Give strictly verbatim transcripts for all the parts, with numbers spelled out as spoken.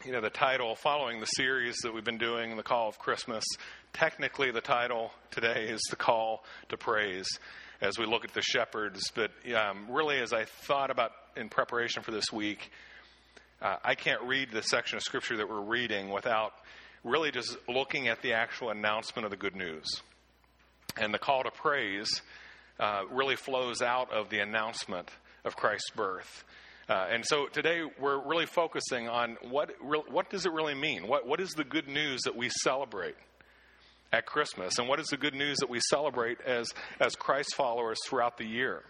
You know, the title, following the series that we've been doing, The Call of Christmas, technically the title today is The Call to Praise, as we look at the shepherds. But um, really, as I thought about in preparation for this week, uh, I can't read the section of Scripture that we're reading without really just looking at the actual announcement of the good news. And the call to praise uh, really flows out of the announcement of Christ's birth. Uh, and so today we're really focusing on what re- what does it really mean? What what is the good news that we celebrate at Christmas? And what is the good news that we celebrate as, as Christ followers throughout the year?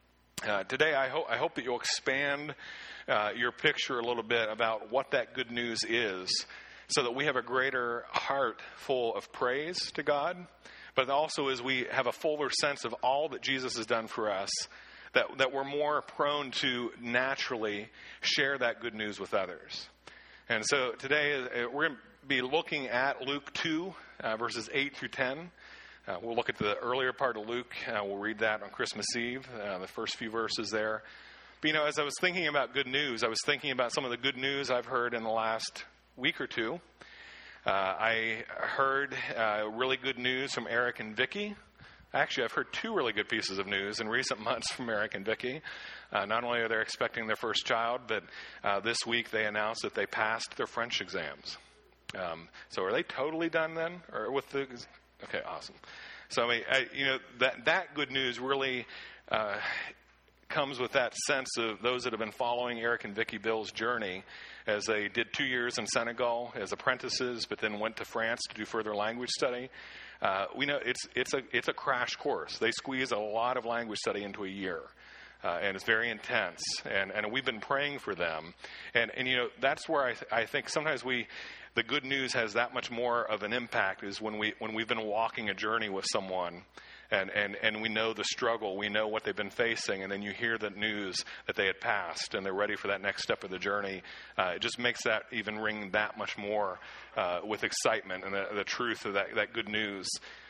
Uh, today I hope I hope that you'll expand uh, your picture a little bit about what that good news is, so that we have a greater heart full of praise to God, but also as we have a fuller sense of all that Jesus has done for us, that, that we're more prone to naturally share that good news with others. And so today uh, we're going to be looking at Luke two, uh, verses eight through ten. Uh, we'll look at the earlier part of Luke. Uh, we'll read that on Christmas Eve, uh, the first few verses there. But, you know, as I was thinking about good news, I was thinking about some of the good news I've heard in the last week or two. Uh, I heard uh, really good news from Eric and Vicky. Actually, I've heard two really good pieces of news in recent months from Eric and Vicky. Uh, not only are they expecting their first child, but uh, this week they announced that they passed their French exams. Um, so are they totally done then? Or with the? Okay, awesome. So I mean, I, you know, that that good news really uh, comes with that sense of those that have been following Eric and Vicky Bill's journey, as they did two years in Senegal as apprentices, but then went to France to do further language study. Uh, we know it's it's a it's a crash course. They squeeze a lot of language study into a year, uh, and it's very intense. And, and we've been praying for them. And and you know that's where I th- I think sometimes we the good news has that much more of an impact is when we when we've been walking a journey with someone. And, and and we know the struggle, we know what they've been facing, and then you hear the news that they had passed and they're ready for that next step of the journey. Uh, it just makes that even ring that much more uh, with excitement and the, the truth of that, that good news.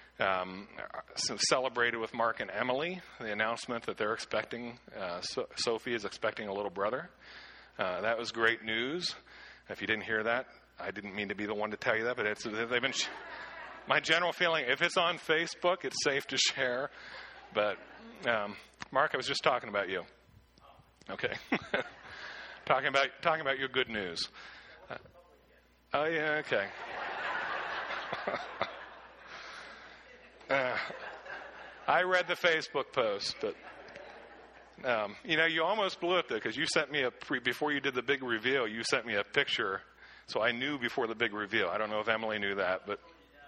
Um, so celebrated with Mark and Emily, the announcement that they're expecting, uh, so, Sophie is expecting a little brother. Uh, that was great news. If you didn't hear that, I didn't mean to be the one to tell you that, but it's, they've been... Sh- My general feeling, if it's on Facebook, it's safe to share. But, um, Mark, I was just talking about you. Okay. talking about talking about your good news. Uh, oh, yeah, okay. uh, I read the Facebook post, but, um, you know, you almost blew it, though, because you sent me a, pre- before you did the big reveal, you sent me a picture, so I knew before the big reveal. I don't know if Emily knew that, but...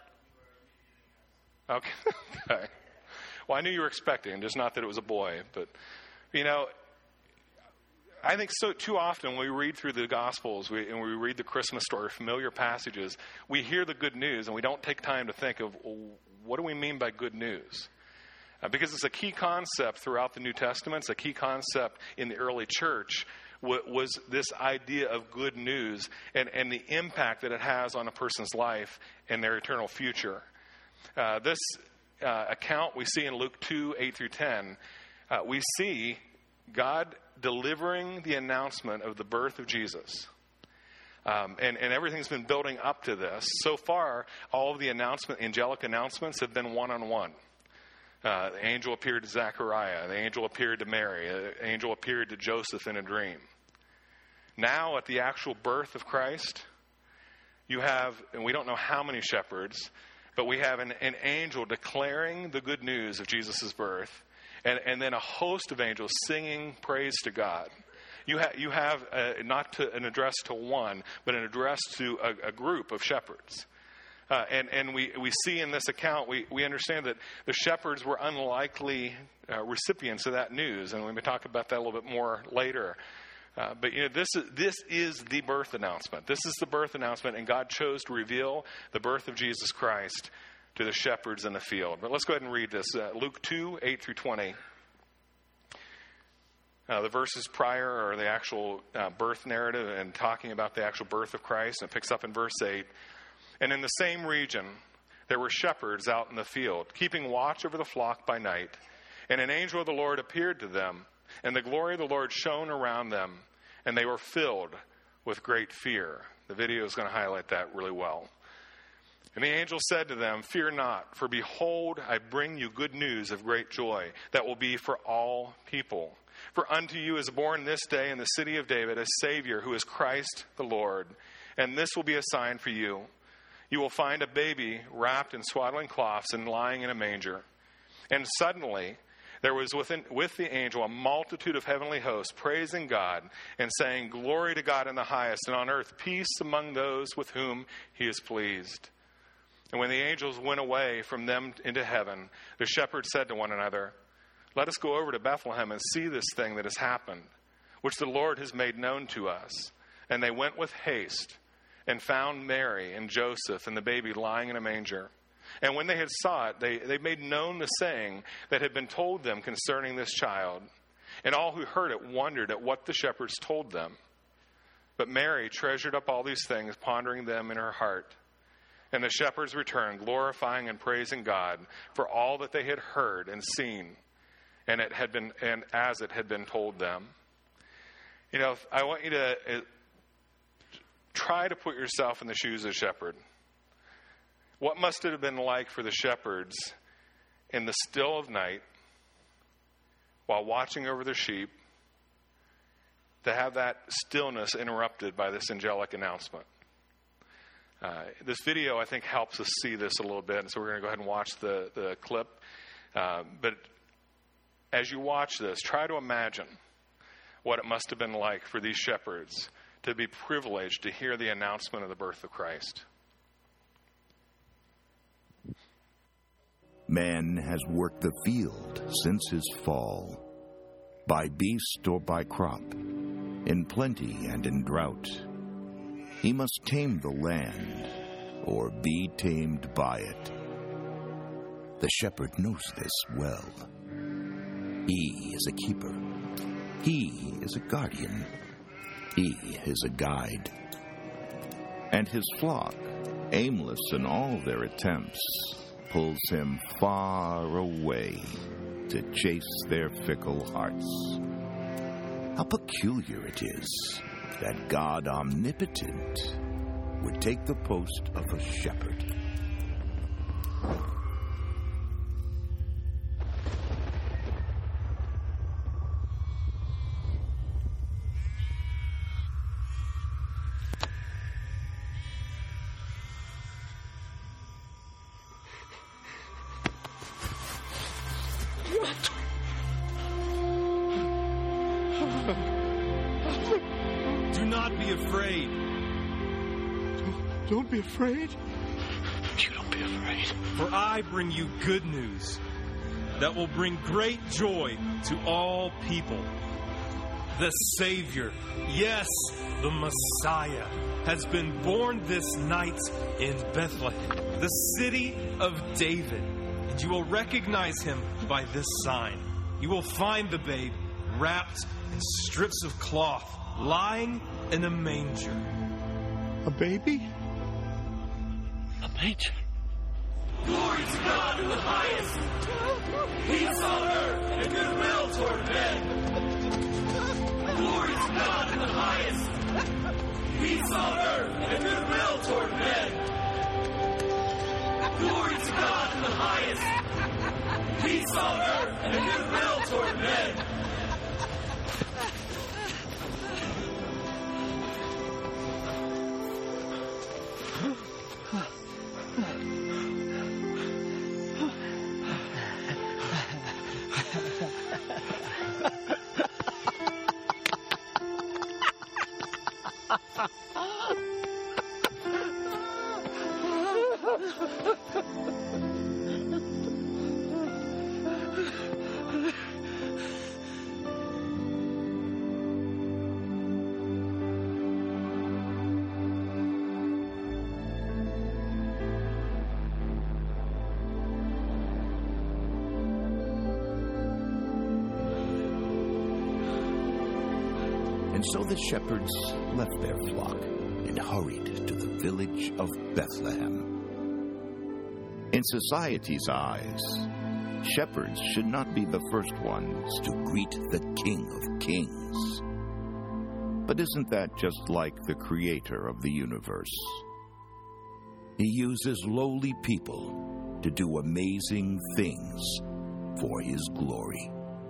Okay. okay. Well, I knew you were expecting, just not that it was a boy. But, you know, I think so too often when we read through the Gospels we, and we read the Christmas story, familiar passages, we hear the good news and we don't take time to think of, well, what do we mean by good news? Uh, because it's a key concept throughout the New Testament. It's a key concept in the early church w- was this idea of good news and, and the impact that it has on a person's life and their eternal future. Uh, this uh, account we see in Luke two, eight through ten, uh, we see God delivering the announcement of the birth of Jesus. Um, and, and everything's been building up to this. So far, all of the announcement, angelic announcements have been one-on-one. Uh, the angel appeared to Zechariah. The angel appeared to Mary. The angel appeared to Joseph in a dream. Now, at the actual birth of Christ, you have, and we don't know how many shepherds, but we have an, an angel declaring the good news of Jesus' birth, and, and then a host of angels singing praise to God. You, ha, you have a, not to, an address to one, but an address to a, a group of shepherds. Uh, and and we, we see in this account, we, we understand that the shepherds were unlikely uh, recipients of that news, and we may talk about that a little bit more later. Uh, but, you know, this is, this is the birth announcement. This is the birth announcement, and God chose to reveal the birth of Jesus Christ to the shepherds in the field. But let's go ahead and read this. Uh, Luke two, eight through twenty. Uh, the verses prior are the actual uh, birth narrative and talking about the actual birth of Christ. And it picks up in verse eight. And in the same region, there were shepherds out in the field, keeping watch over the flock by night. And an angel of the Lord appeared to them, and the glory of the Lord shone around them, and they were filled with great fear. The video is going to highlight that really well. And the angel said to them, "Fear not, for behold, I bring you good news of great joy that will be for all people. For unto you is born this day in the city of David a Savior who is Christ the Lord. And this will be a sign for you. You will find a baby wrapped in swaddling cloths and lying in a manger." And suddenly there was within, with the angel a multitude of heavenly hosts praising God and saying, "Glory to God in the highest, and on earth peace among those with whom he is pleased." And when the angels went away from them into heaven, the shepherds said to one another, "Let us go over to Bethlehem and see this thing that has happened, which the Lord has made known to us." And they went with haste and found Mary and Joseph and the baby lying in a manger. And when they had saw it, they, they made known the saying that had been told them concerning this child. And all who heard it wondered at what the shepherds told them. But Mary treasured up all these things, pondering them in her heart. And the shepherds returned, glorifying and praising God for all that they had heard and seen, and it had been, and as it had been told them. You know, I want you to uh, try to put yourself in the shoes of a shepherd. What must it have been like for the shepherds in the still of night, while watching over their sheep, to have that stillness interrupted by this angelic announcement? Uh, this video, I think, helps us see this a little bit, and so we're going to go ahead and watch the, the clip. Uh, but as you watch this, try to imagine what it must have been like for these shepherds to be privileged to hear the announcement of the birth of Christ. Man has worked the field since his fall, by beast or by crop, in plenty and in drought. He must tame the land, or be tamed by it. The shepherd knows this well. He is a keeper. He is a guardian. He is a guide. And his flock, aimless in all their attempts, pulls him far away to chase their fickle hearts. How peculiar it is that God omnipotent would take the post of a shepherd. Do not be afraid. Don't, don't be afraid. You don't be afraid. For I bring you good news that will bring great joy to all people. The Savior, yes, the Messiah, has been born this night in Bethlehem, the city of David. And you will recognize him by this sign. You will find the babe wrapped in strips of cloth, lying in a manger. A baby? A manger? Glory to God in the highest. Peace on earth and goodwill toward men. Glory to God in the highest. Peace on earth and goodwill toward men. Glory to God in the highest. Peace on earth and goodwill toward men. And so the shepherds left their flock and hurried to the village of Bethlehem. In society's eyes, shepherds should not be the first ones to greet the King of Kings. But isn't that just like the creator of the universe? He uses lowly people to do amazing things for his glory.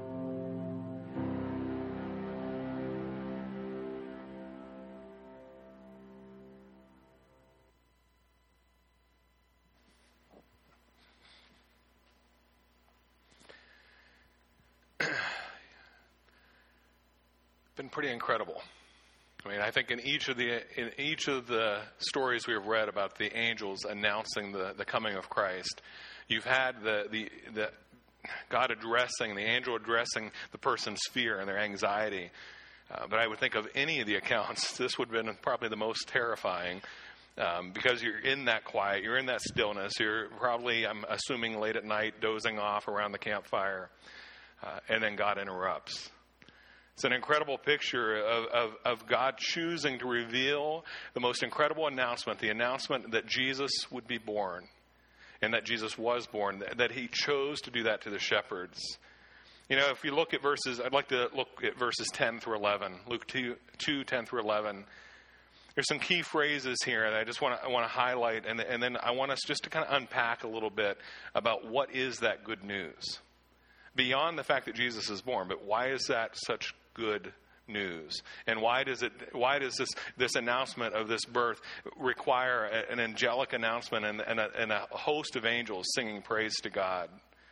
Been pretty incredible. I mean, I think in each of the in each of the stories we have read about the angels announcing the, the coming of Christ, you've had the, the the God addressing, the angel addressing the person's fear and their anxiety. Uh, but I would think of any of the accounts, this would have been probably the most terrifying, um, because you're in that quiet, you're in that stillness, you're probably, I'm assuming, late at night, dozing off around the campfire, uh, and then God interrupts. It's an incredible picture of, of, of God choosing to reveal the most incredible announcement, the announcement that Jesus would be born, and that Jesus was born, that he chose to do that to the shepherds. You know, if you look at verses, I'd like to look at verses ten through eleven, Luke two, two ten through eleven. There's some key phrases here that I just want to, I want to highlight, and, and then I want us just to kind of unpack a little bit about what is that good news. Beyond the fact that Jesus is born, but why is that such good news? And why does it why does this this announcement of this birth require a, an angelic announcement and, and, a, and a host of angels singing praise to God?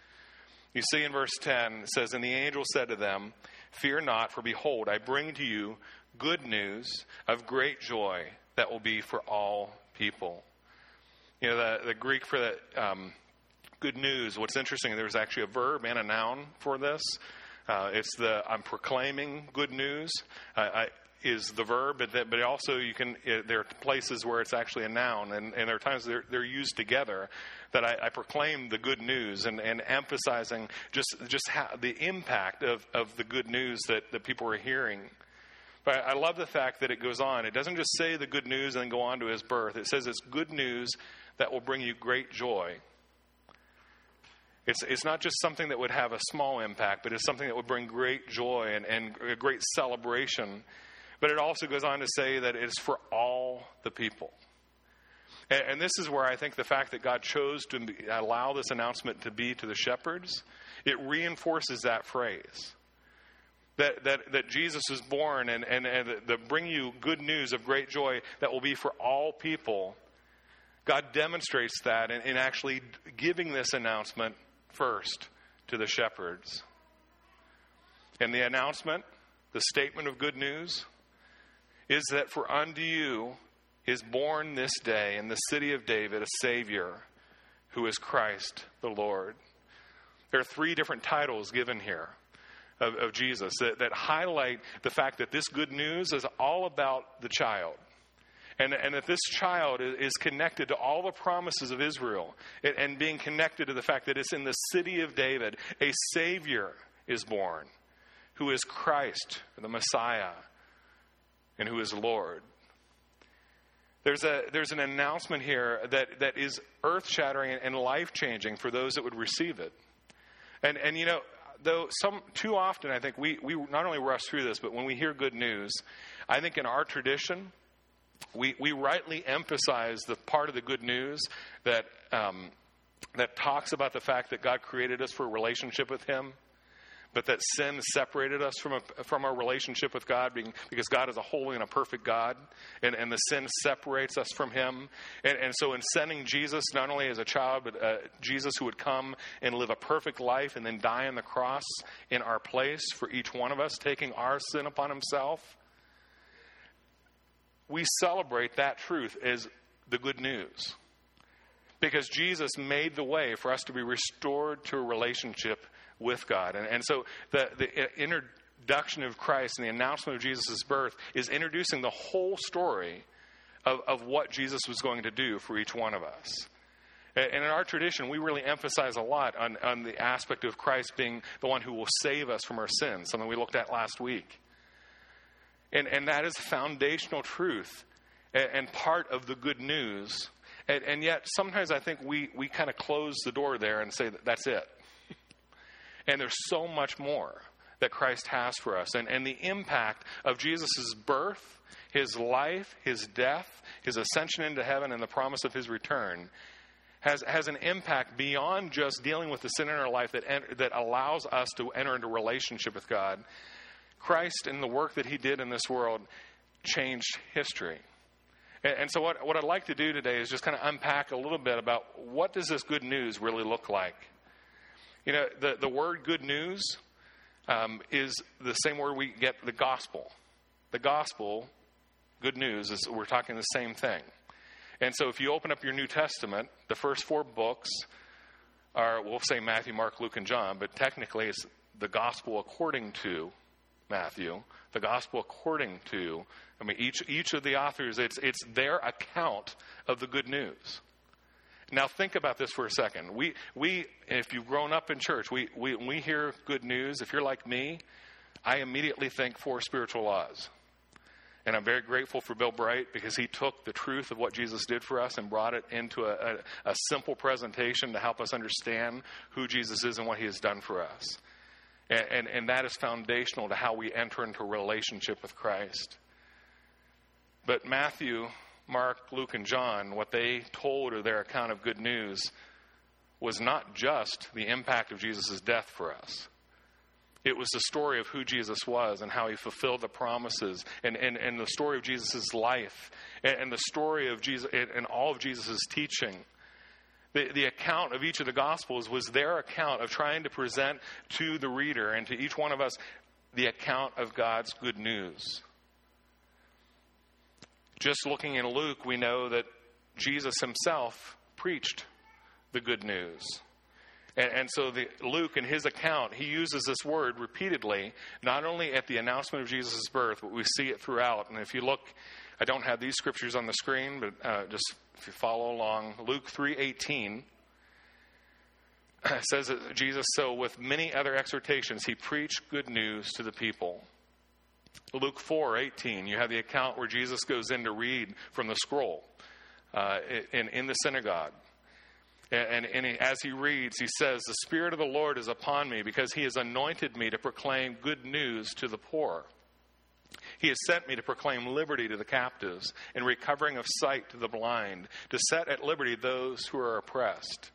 You see in verse ten, it says, "And the angel said to them, 'Fear not, for behold, I bring to you good news of great joy that will be for all people.'" You know, the, the Greek for that um, good news, what's interesting, there's actually a verb and a noun for this. Uh, it's the I'm proclaiming good news uh, I, is the verb, but, that, but also you can it, there are places where it's actually a noun, and, and there are times they're, they're used together. That I, I proclaim the good news, and, and emphasizing just just how, the impact of, of the good news that, that people are hearing. But I love the fact that it goes on. It doesn't just say the good news and then go on to his birth. It says it's good news that will bring you great joy. It's it's not just something that would have a small impact, but it's something that would bring great joy and, and a great celebration. But it also goes on to say that it's for all the people. And, and this is where I think the fact that God chose to be, allow this announcement to be to the shepherds, it reinforces that phrase. That that, that Jesus is born and, and, and that bring you good news of great joy that will be for all people. God demonstrates that in, in actually giving this announcement first to the shepherds. And the announcement, the statement of good news, is that for unto you is born this day in the city of David a Savior, who is Christ the Lord. There are three different titles given here of, of Jesus that, that highlight the fact that this good news is all about the child. And, and that this child is connected to all the promises of Israel, and, and being connected to the fact that it's in the city of David, a Savior is born, who is Christ, the Messiah, and who is Lord. There's a there's an announcement here that, that is earth-shattering and life-changing for those that would receive it. And and you know, though some too often I think we, we not only rush through this, but when we hear good news, I think in our tradition, We we rightly emphasize the part of the good news that um, that talks about the fact that God created us for a relationship with Him, but that sin separated us from a, from our relationship with God, being, because God is a holy and a perfect God, and, and the sin separates us from Him. And, and so in sending Jesus, not only as a child, but uh, Jesus who would come and live a perfect life and then die on the cross in our place for each one of us, taking our sin upon Himself, we celebrate that truth as the good news. Because Jesus made the way for us to be restored to a relationship with God. And, and so the, the introduction of Christ and the announcement of Jesus' birth is introducing the whole story of, of what Jesus was going to do for each one of us. And in our tradition, we really emphasize a lot on, on the aspect of Christ being the one who will save us from our sins, something we looked at last week. And, and that is foundational truth and, and part of the good news. And, and yet, sometimes I think we, we kind of close the door there and say that that's it. And there's so much more that Christ has for us, and, and the impact of Jesus' birth, his life, his death, his ascension into heaven, and the promise of his return has, has an impact beyond just dealing with the sin in our life that, ent- that allows us to enter into relationship with God. Christ and the work that he did in this world changed history. And, and so what, what I'd like to do today is just kind of unpack a little bit about what does this good news really look like. You know, the, the word good news um, is the same word we get the gospel. The gospel, good news, is we're talking the same thing. And so if you open up your New Testament, the first four books are, we'll say Matthew, Mark, Luke, and John, but technically it's the gospel according to Matthew, the gospel according to, I mean, each each of the authors, it's it's their account of the good news. Now think about this for a second. We we if you've grown up in church, we we we hear good news. If you're like me, I immediately think four spiritual laws. And I'm very grateful for Bill Bright because he took the truth of what Jesus did for us and brought it into a, a, a simple presentation to help us understand who Jesus is and what he has done for us. And, and, and that is foundational to how we enter into a relationship with Christ. But Matthew, Mark, Luke, and John, what they told of their account of good news was not just the impact of Jesus' death for us. It was the story of who Jesus was and how he fulfilled the promises, and, and, and the story of Jesus' life, and, and the story of Jesus and all of Jesus' teaching. The, the account of each of the Gospels was their account of trying to present to the reader and to each one of us the account of God's good news. Just looking in Luke, we know that Jesus himself preached the good news. And, and so the, Luke, in his account, he uses this word repeatedly, not only at the announcement of Jesus' birth, but we see it throughout. And if you look, I don't have these scriptures on the screen, but uh, just if you follow along, Luke three eighteen says that Jesus, so with many other exhortations, he preached good news to the people. Luke four eighteen, you have the account where Jesus goes in to read from the scroll uh, in, in the synagogue. And, and he, as he reads, he says, the Spirit of the Lord is upon me because he has anointed me to proclaim good news to the poor. He has sent me to proclaim liberty to the captives and recovering of sight to the blind, to set at liberty those who are oppressed.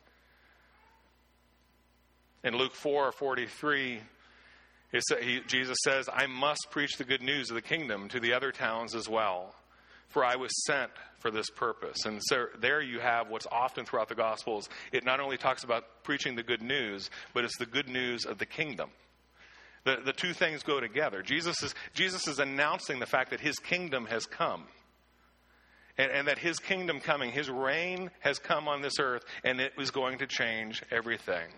In Luke four forty-three, it sa- he, Jesus says, I must preach the good news of the kingdom to the other towns as well. For I was sent for this purpose. And so there you have what's often throughout the Gospels. It not only talks about preaching the good news, but it's the good news of the kingdom. The, the two things go together. Jesus is, Jesus is announcing the fact that his kingdom has come. And, and that his kingdom coming, his reign has come on this earth, and it was going to change everything.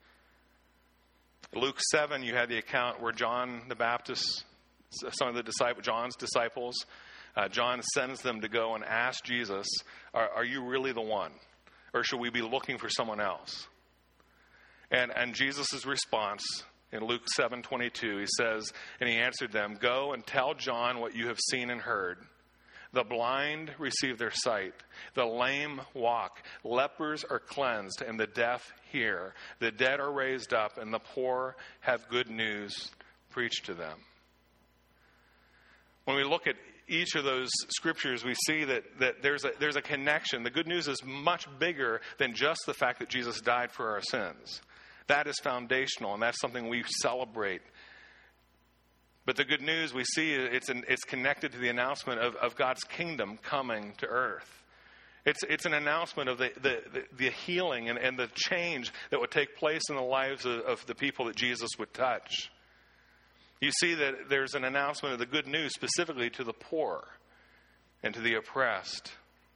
Luke seven, you had the account where John the Baptist, some of the disciples, John's disciples, Uh, John sends them to go and ask Jesus, are, are you really the one? Or should we be looking for someone else? And, and Jesus' response in Luke seven twenty-two, he says, and he answered them, go and tell John what you have seen and heard. The blind receive their sight. The lame walk. Lepers are cleansed and the deaf hear. The dead are raised up and the poor have good news preached to them. When we look at each of those scriptures, we see that, that there's a, there's a connection. The good news is much bigger than just the fact that Jesus died for our sins. That is foundational, and that's something we celebrate. But the good news we see, it's an, it's connected to the announcement of, of God's kingdom coming to earth. It's it's an announcement of the, the, the, the healing and, and the change that would take place in the lives of, of the people that Jesus would touch. You see that there's an announcement of the good news specifically to the poor and to the oppressed.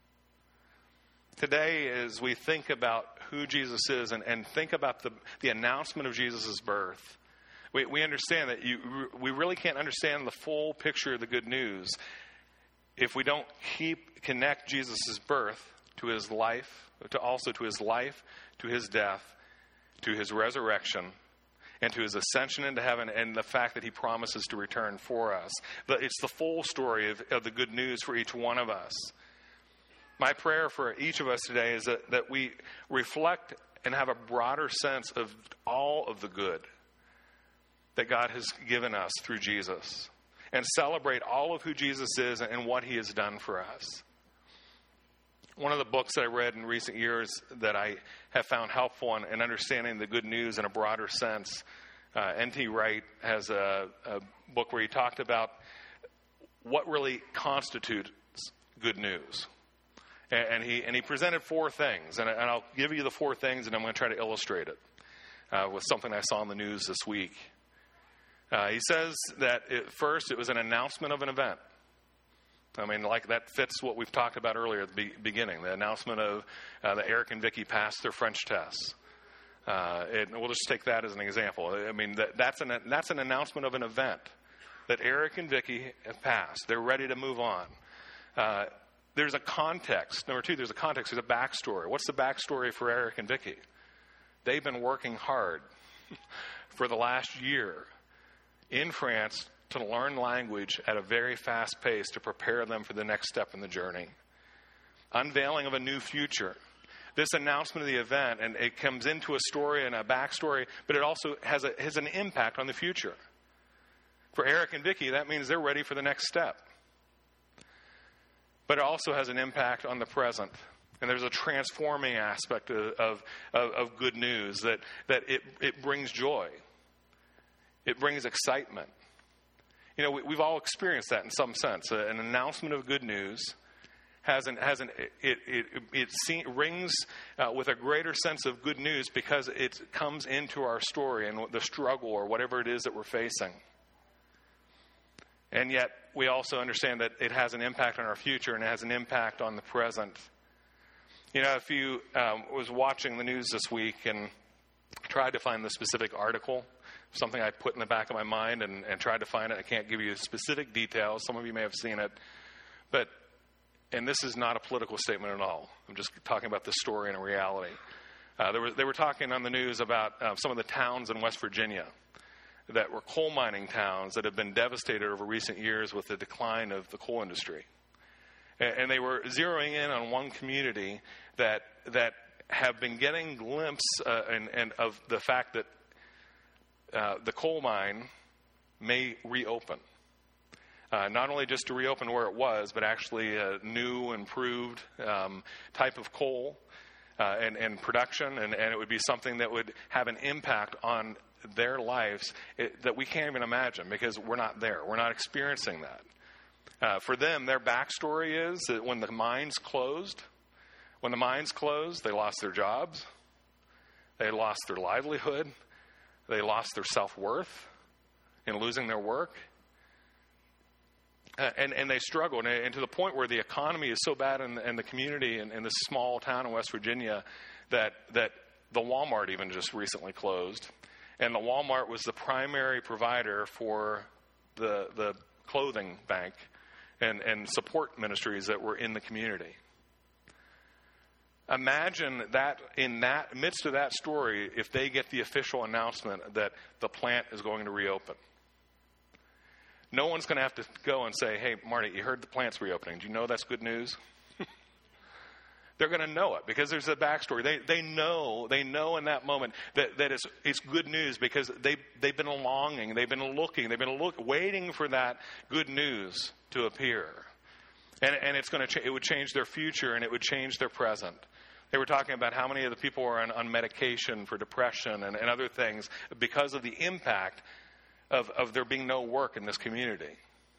Today, as we think about who Jesus is and, and think about the, the announcement of Jesus' birth, we, we understand that you, we really can't understand the full picture of the good news if we don't keep connect Jesus' birth to his life, to also to his life, to his death, to his resurrection, and to his ascension into heaven, and the fact that he promises to return for us. But it's the full story of, of the good news for each one of us. My prayer for each of us today is that, that we reflect and have a broader sense of all of the good. that God has given us through Jesus and celebrate all of who Jesus is and what he has done for us. One of the books that I read in recent years that I have found helpful in, in understanding the good news in a broader sense, uh, N T Wright has a, a book where he talked about what really constitutes good news. And, and he and he presented four things, and, I, and I'll give you the four things, and I'm going to try to illustrate it uh, with something I saw in the news this week. Uh, he says that at first it was an announcement of an event. I mean, like that fits what we've talked about earlier at the be- beginning, the announcement of uh, that Eric and Vicky passed their French tests. Uh, it, we'll just take that as an example. I mean, that, that's an that's an announcement of an event that Eric and Vicky have passed. They're ready to move on. Uh, there's a context. Number two, there's a context. There's a backstory. What's the backstory for Eric and Vicky? They've been working hard for the last year in France to learn language at a very fast pace to prepare them for the next step in the journey. Unveiling of a new future. This announcement of the event, and it comes into a story and a backstory, but it also has, a, has an impact on the future. For Eric and Vicky, that means they're ready for the next step. But it also has an impact on the present. And there's a transforming aspect of, of, of good news that, that it, it brings joy. It brings excitement. You know, we, we've all experienced that in some sense. Uh, an announcement of good news has an has an it it it, it se- rings uh, with a greater sense of good news because it comes into our story and the struggle or whatever it is that we're facing. And yet, we also understand that it has an impact on our future and it has an impact on the present. You know, if you um, was watching the news this week and tried to find the specific article, something I put in the back of my mind and, and tried to find it. I can't give you specific details. Some of you may have seen it. But, and this is not a political statement at all. I'm just talking about the story and a reality. Uh, there was, they were talking on the news about uh, some of the towns in West Virginia that were coal mining towns that have been devastated over recent years with the decline of the coal industry. And, and they were zeroing in on one community that that have been getting glimpse uh, and, and of the fact that uh, the coal mine may reopen. Uh, not only just to reopen where it was, but actually a new, improved um, type of coal uh, and, and production, and, and it would be something that would have an impact on their lives it, that we can't even imagine because we're not there. We're not experiencing that. Uh, for them, their backstory is that when the mines closed, when the mines closed, they lost their jobs, they lost their livelihood, they lost their self-worth in losing their work, uh, and, and they struggled, and, and to the point where the economy is so bad in, in the community in, in this small town in West Virginia that, that the Walmart even just recently closed, and the Walmart was the primary provider for the, the clothing bank and, and support ministries that were in the community. Imagine that in that midst of that story, if they get the official announcement that the plant is going to reopen. No one's going to have to go and say, hey, Marty, you heard the plant's reopening. Do you know that's good news? They're going to know it because there's a backstory. They they know they know in that moment that, that it's it's good news because they they've been longing, they've been looking, they've been look, waiting for that good news to appear, and and it's going to ch- it would change their future and it would change their present. They were talking about how many of the people are on, on medication for depression and, and other things because of the impact of, of there being no work in this community.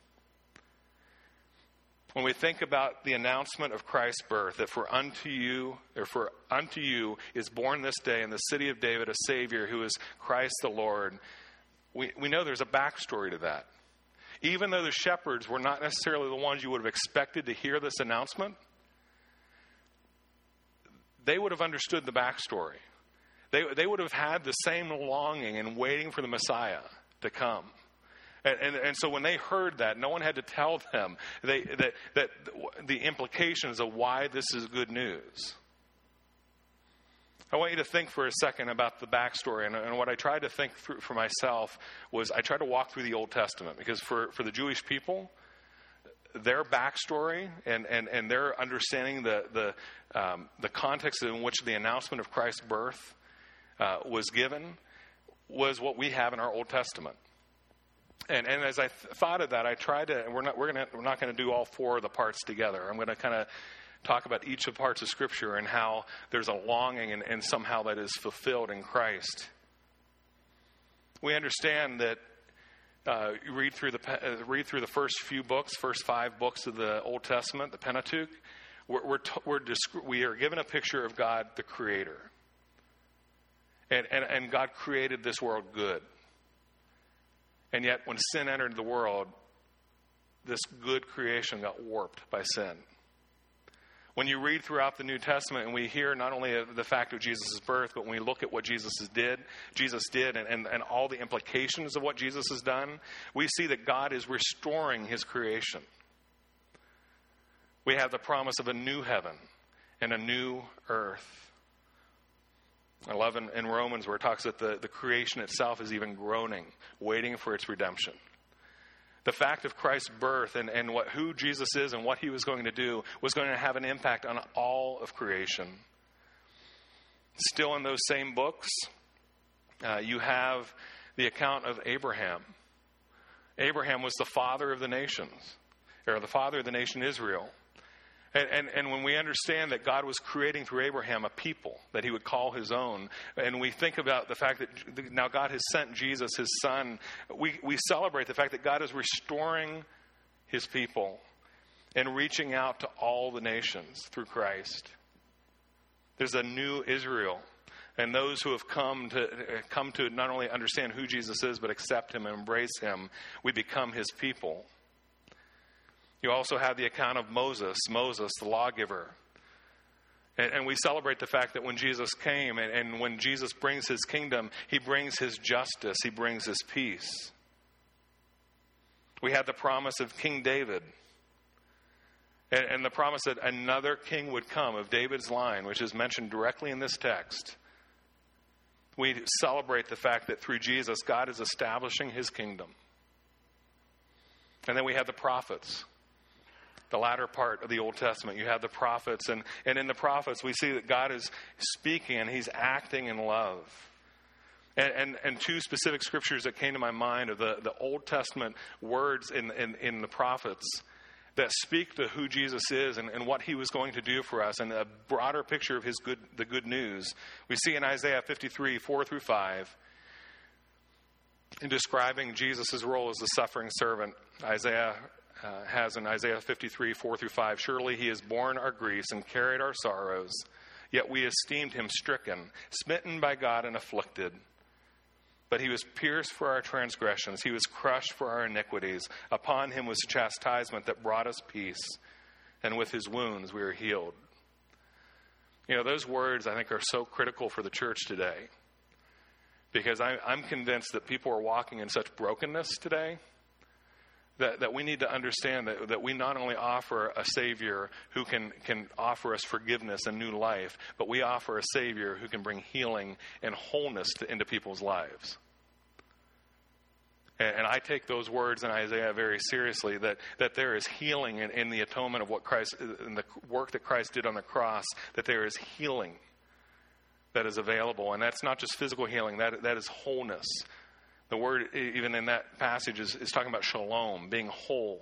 When we think about the announcement of Christ's birth, that for unto you, or for unto you is born this day in the city of David a Savior who is Christ the Lord, we, we know there's a backstory to that. Even though the shepherds were not necessarily the ones you would have expected to hear this announcement, they would have understood the backstory. They, they would have had the same longing and waiting for the Messiah to come. And, and, and so when they heard that, no one had to tell them they, that, that the implications of why this is good news. I want you to think for a second about the backstory. And, and what I tried to think through for myself was I tried to walk through the Old Testament. Because for, for the Jewish people, their backstory and, and, and their understanding the, the, um, the context in which the announcement of Christ's birth uh, was given was what we have in our Old Testament. And and as I th- thought of that, I tried to, and we're not we're gonna we're not going to do all four of the parts together. I'm going to kind of talk about each of the parts of Scripture and how there's a longing and, and somehow that is fulfilled in Christ. We understand that uh, you read through the uh, read through the first few books, first five books of the Old Testament, the Pentateuch. We're we're, t- we're disc- we are given a picture of God, the Creator, and and and God created this world good. And yet, when sin entered the world, this good creation got warped by sin. When you read throughout the New Testament and we hear not only of the fact of Jesus' birth, but when we look at what Jesus did, Jesus did, and, and, and all the implications of what Jesus has done, we see that God is restoring his creation. We have the promise of a new heaven and a new earth. I love in, in Romans where it talks that the, the creation itself is even groaning, waiting for its redemption. The fact of Christ's birth and, and what who Jesus is and what he was going to do was going to have an impact on all of creation. Still in those same books, uh, you have the account of Abraham. Abraham was the father of the nations, or the father of the nation Israel. And, and, and when we understand that God was creating through Abraham a people that he would call his own, and we think about the fact that now God has sent Jesus, his son, we, we celebrate the fact that God is restoring his people and reaching out to all the nations through Christ. There's a new Israel, and those who have come to come to not only understand who Jesus is, but accept him and embrace him, we become his people. You also have the account of Moses, Moses, the lawgiver. And, and we celebrate the fact that when Jesus came and, and when Jesus brings his kingdom, he brings his justice, he brings his peace. We had the promise of King David and, and the promise that another king would come of David's line, which is mentioned directly in this text. We celebrate the fact that through Jesus, God is establishing his kingdom. And then we have the prophets. The latter part of the Old Testament, you have the prophets, and, and in the prophets we see that God is speaking and he's acting in love. And, and, and two specific scriptures that came to my mind are the, the Old Testament words in, in, in the prophets that speak to who Jesus is and, and what he was going to do for us, and a broader picture of his good, the good news. We see in Isaiah fifty-three, four through five, in describing Jesus' role as the suffering servant, Isaiah Uh, has in Isaiah fifty-three, four through five, surely he has borne our griefs and carried our sorrows, yet we esteemed him stricken, smitten by God and afflicted. But he was pierced for our transgressions, he was crushed for our iniquities. Upon him was the chastisement that brought us peace, and with his wounds we are healed. You know, those words I think are so critical for the church today, because I, I'm convinced that people are walking in such brokenness today That, that we need to understand that, that we not only offer a Savior who can, can offer us forgiveness and new life, but we offer a Savior who can bring healing and wholeness to, into people's lives. And, and I take those words in Isaiah very seriously, that, that there is healing in, in the atonement of what Christ, in the work that Christ did on the cross, that there is healing that is available. And that's not just physical healing, that that is wholeness. The word, even in that passage, is, is talking about shalom, being whole.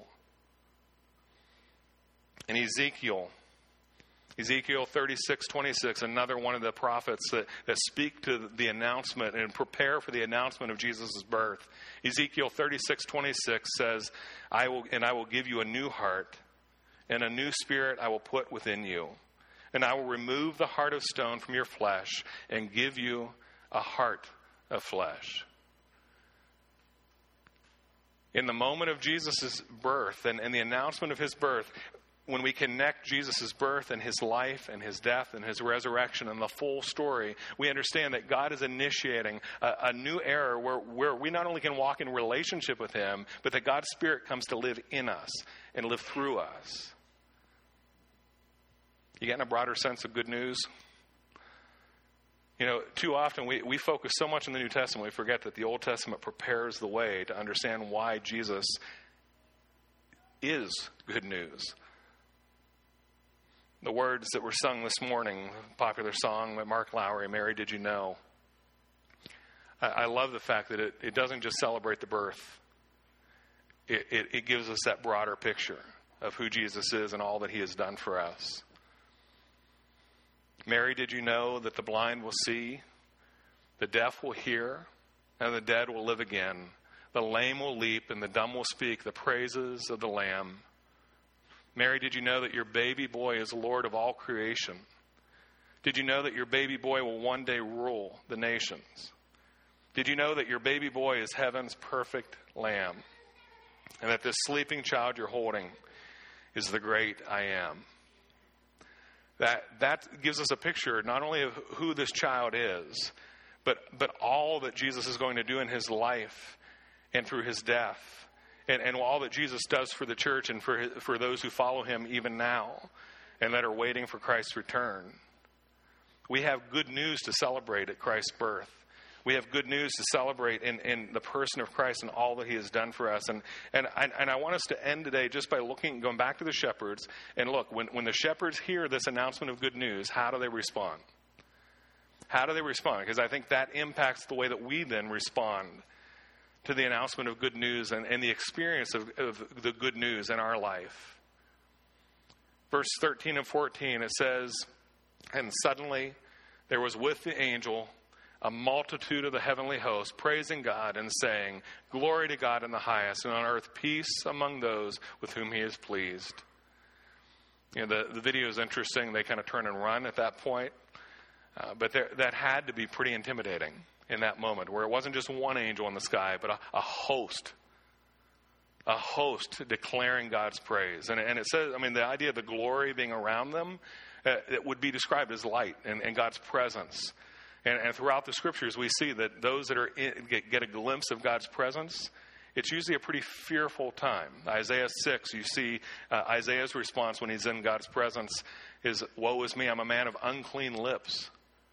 In Ezekiel, Ezekiel thirty-six, twenty-six, another one of the prophets that, that speak to the announcement and prepare for the announcement of Jesus' birth. Ezekiel thirty-six, twenty-six says, I will, and I will give you a new heart, and a new spirit I will put within you. And I will remove the heart of stone from your flesh and give you a heart of flesh. In the moment of Jesus' birth and, and the announcement of his birth, when we connect Jesus' birth and his life and his death and his resurrection and the full story, we understand that God is initiating a, a new era where, where we not only can walk in relationship with him, but that God's Spirit comes to live in us and live through us. You getting a broader sense of good news? You know, too often we, we focus so much on the New Testament, we forget that the Old Testament prepares the way to understand why Jesus is good news. The words that were sung this morning, popular song by Mark Lowry, Mary, Did You Know? I, I love the fact that it, it doesn't just celebrate the birth. It, it, it gives us that broader picture of who Jesus is and all that he has done for us. Mary, did you know that the blind will see, the deaf will hear, and the dead will live again? The lame will leap, and the dumb will speak the praises of the Lamb. Mary, did you know that your baby boy is Lord of all creation? Did you know that your baby boy will one day rule the nations? Did you know that your baby boy is heaven's perfect Lamb? And that this sleeping child you're holding is the great I am. That that gives us a picture not only of who this child is, but but all that Jesus is going to do in his life and through his death, and, and all that Jesus does for the church and for his, for those who follow him even now and that are waiting for Christ's return. We have good news to celebrate at Christ's birth. We have good news to celebrate in, in the person of Christ and all that he has done for us. And and I, and I want us to end today just by looking, going back to the shepherds. And look, when, when the shepherds hear this announcement of good news, how do they respond? How do they respond? Because I think that impacts the way that we then respond to the announcement of good news and, and the experience of, of the good news in our life. Verse thirteen and fourteen, it says, and suddenly there was with the angel a multitude of the heavenly hosts, praising God and saying, glory to God in the highest, and on earth peace among those with whom he is pleased. You know, the, the video is interesting. They kind of turn and run at that point. Uh, but there, that had to be pretty intimidating in that moment, where it wasn't just one angel in the sky, but a, a host. A host declaring God's praise. And, and it says, I mean, the idea of the glory being around them, uh, it would be described as light and, and God's presence. And, and throughout the scriptures, we see that those that are in, get, get a glimpse of God's presence, it's usually a pretty fearful time. Isaiah six, you see uh, Isaiah's response when he's in God's presence is, woe is me, I'm a man of unclean lips.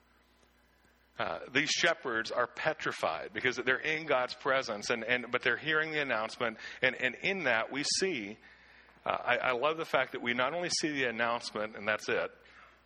Uh, these shepherds are petrified because they're in God's presence, and, and but they're hearing the announcement. And, and in that, we see, uh, I, I love the fact that we not only see the announcement, and that's it,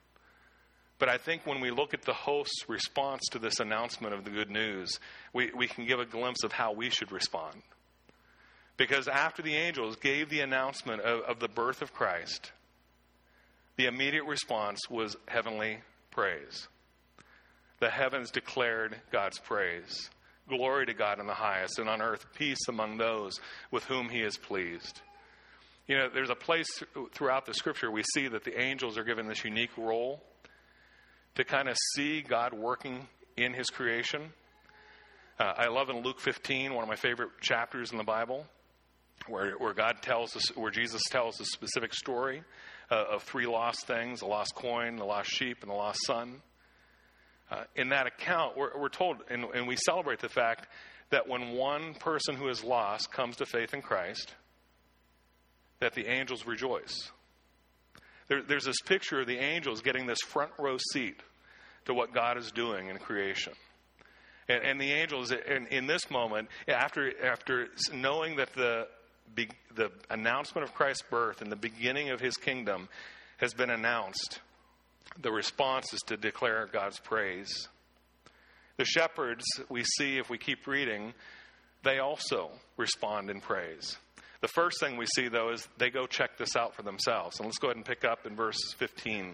but I think when we look at the host's response to this announcement of the good news, we, we can give a glimpse of how we should respond. Because after the angels gave the announcement of, of the birth of Christ, the immediate response was heavenly praise. The heavens declared God's praise. Glory to God in the highest, and on earth peace among those with whom he is pleased. You know, there's a place throughout the scripture we see that the angels are given this unique role to kind of see God working in his creation. Uh, I love in Luke fifteen, one of my favorite chapters in the Bible, where, where God tells us, where Jesus tells a specific story uh, of three lost things: the lost coin, the lost sheep, and the lost son. Uh, in that account, we're, we're told, and, and we celebrate the fact that when one person who is lost comes to faith in Christ, that the angels rejoice. There, there's this picture of the angels getting this front row seat to what God is doing in creation. And, and the angels, in, in this moment, after after knowing that the the announcement of Christ's birth and the beginning of his kingdom has been announced, the response is to declare God's praise. The shepherds, we see if we keep reading, they also respond in praise. The first thing we see, though, is they go check this out for themselves. And let's go ahead and pick up in verse fifteen.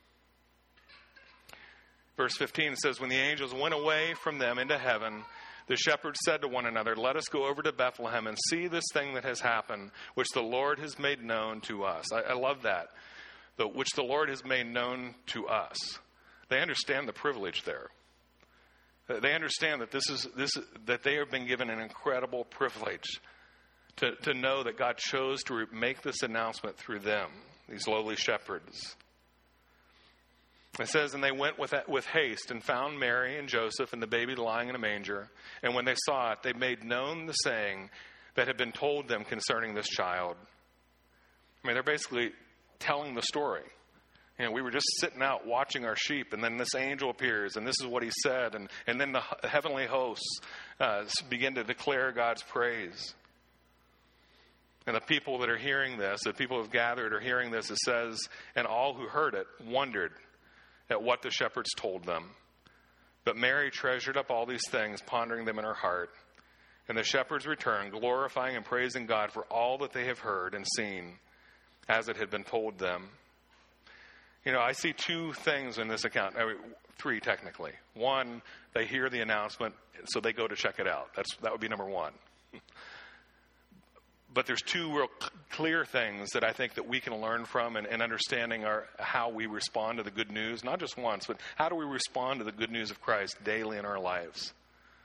Verse fifteen says, when the angels went away from them into heaven, the shepherds said to one another, let us go over to Bethlehem and see this thing that has happened, which the Lord has made known to us. I, I love that. The, which the Lord has made known to us. They understand the privilege there. They understand that this is this that they have been given an incredible privilege to, to know that God chose to make this announcement through them, these lowly shepherds. It says, and they went with with haste and found Mary and Joseph and the baby lying in a manger. And when they saw it, they made known the saying that had been told them concerning this child. I mean, they're basically telling the story. You know, we were just sitting out watching our sheep, and then this angel appears, and this is what he said, and, and then the heavenly hosts uh, begin to declare God's praise. And the people that are hearing this, the people who have gathered are hearing this, it says, and all who heard it wondered at what the shepherds told them. But Mary treasured up all these things, pondering them in her heart. And the shepherds returned, glorifying and praising God for all that they have heard and seen, as it had been told them. You know, I see two things in this account, I mean, three technically. One, they hear the announcement, so they go to check it out. That's that would be number one. But there's two real clear things that I think that we can learn from and, and understanding our, how we respond to the good news, not just once, but how do we respond to the good news of Christ daily in our lives?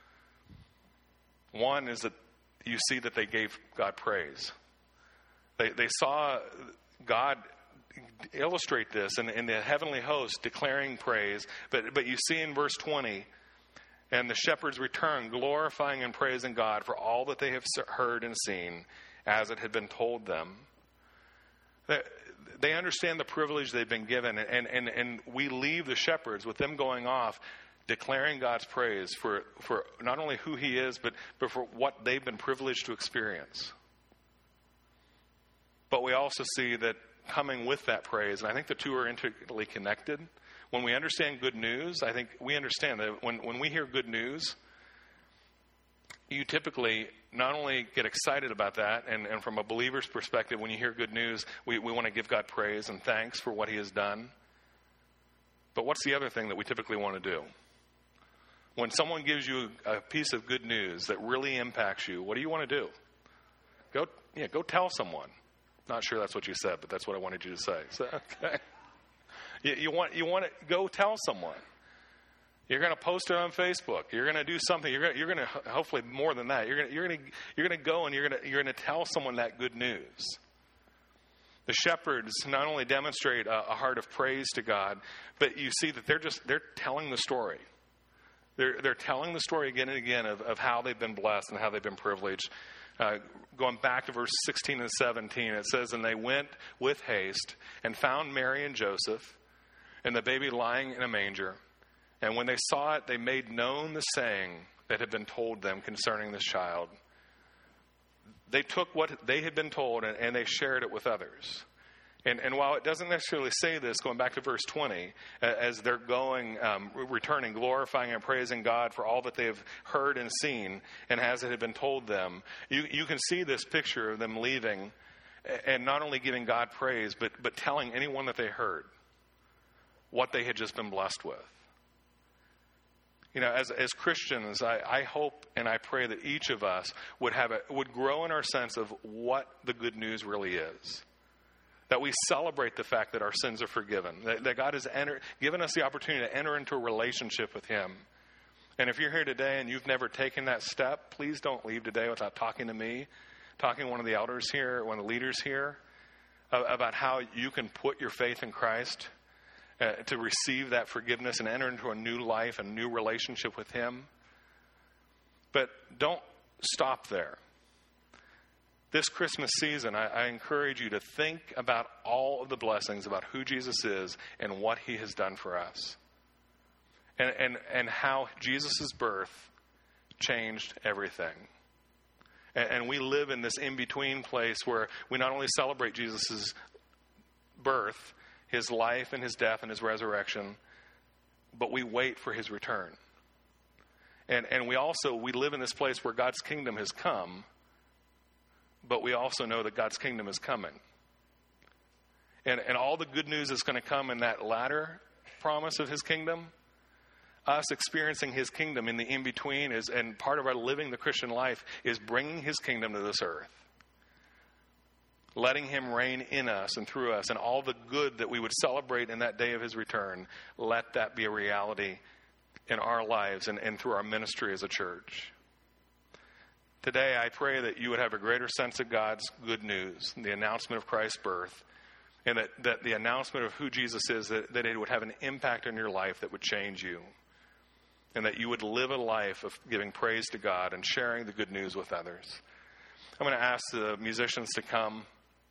One is that you see that they gave God praise. They, they saw God illustrate this in, in the heavenly host declaring praise, but, but you see in verse twenty, and the shepherds returned, glorifying and praising God for all that they have heard and seen, as it had been told them. They understand the privilege they've been given, and, and, and we leave the shepherds with them going off, declaring God's praise for, for not only who he is, but, but for what they've been privileged to experience. But we also see that coming with that praise, and I think the two are intricately connected. When we understand good news, I think we understand that when, when we hear good news, you typically not only get excited about that, and, and from a believer's perspective, when you hear good news, we, we want to give God praise and thanks for what he has done. But what's the other thing that we typically want to do? When someone gives you a piece of good news that really impacts you, what do you want to do? Go, yeah, go tell someone. Not sure that's what you said, but that's what I wanted you to say. So, okay. You, you want you want to go tell someone. You're going to post it on Facebook. You're going to do something. You're going to, you're going to hopefully more than that. You're going to, you're going to, you're going to go and you're going to, you're going to tell someone that good news. The shepherds not only demonstrate a, a heart of praise to God, but you see that they're just they're telling the story. They're they're telling the story again and again of, of how they've been blessed and how they've been privileged. Uh, going back to verse sixteen and seventeen, it says, "And they went with haste and found Mary and Joseph and the baby lying in a manger. And when they saw it, they made known the saying that had been told them concerning this child." They took what they had been told and, and they shared it with others. And, and while it doesn't necessarily say this, going back to verse twenty, as they're going, um, returning, glorifying and praising God for all that they have heard and seen, and as it had been told them, you, you can see this picture of them leaving and not only giving God praise, but, but telling anyone that they heard what they had just been blessed with. You know, as as Christians, I, I hope and I pray that each of us would have a, would grow in our sense of what the good news really is. That we celebrate the fact that our sins are forgiven. That, that God has enter, given us the opportunity to enter into a relationship with him. And if you're here today and you've never taken that step, please don't leave today without talking to me, talking to one of the elders here, one of the leaders here, uh, about how you can put your faith in Christ uh, to receive that forgiveness and enter into a new life, a new relationship with him. But don't stop there. This Christmas season, I, I encourage you to think about all of the blessings about who Jesus is and what he has done for us. And, and, and how Jesus' birth changed everything. And, and we live in this in-between place where we not only celebrate Jesus' birth, his life and his death and his resurrection, but we wait for his return. And, and we also, we live in this place where God's kingdom has come, but we also know that God's kingdom is coming. And, and all the good news is going to come in that latter promise of his kingdom. Us experiencing his kingdom in the in-between is, and part of our living the Christian life is bringing his kingdom to this earth. Letting him reign in us and through us, and all the good that we would celebrate in that day of his return, let that be a reality in our lives and, and through our ministry as a church. Today, I pray that you would have a greater sense of God's good news, the announcement of Christ's birth, and that, that the announcement of who Jesus is, that, that it would have an impact on your life that would change you, and that you would live a life of giving praise to God and sharing the good news with others. I'm going to ask the musicians to come.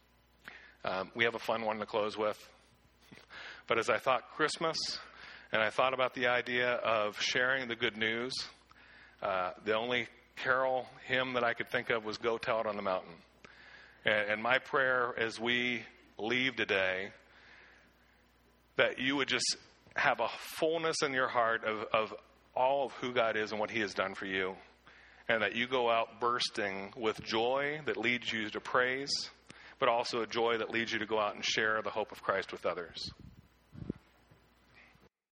Um, we have a fun one to close with. But as I thought Christmas, and I thought about the idea of sharing the good news, uh, the only carol hymn that I could think of was "Go Tell It on the Mountain." And, and my prayer as we leave today, that you would just have a fullness in your heart of, of all of who God is and what he has done for you, and that you go out bursting with joy that leads you to praise, but also a joy that leads you to go out and share the hope of Christ with others.